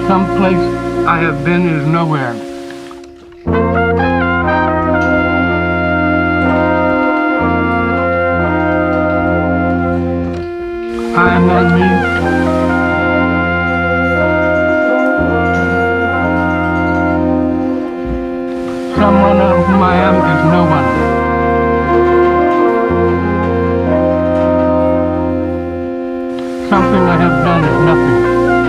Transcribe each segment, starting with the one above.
Someplace I have been is nowhere. I am not me. Someone of whom I am is no one. Something I have done is nothing.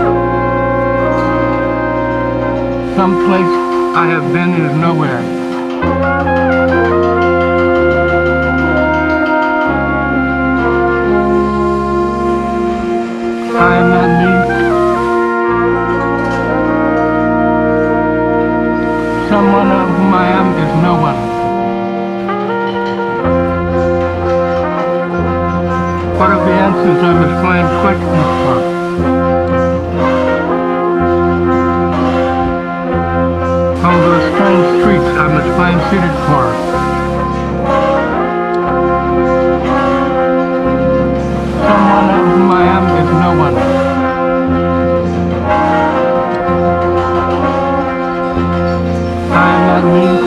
Someplace I have been is nowhere. I am not me. Someone of whom I am is no one. What are the answers I must find questions for? On those strange streets I must find seated for. Someone of whom I am is no one. I am not me.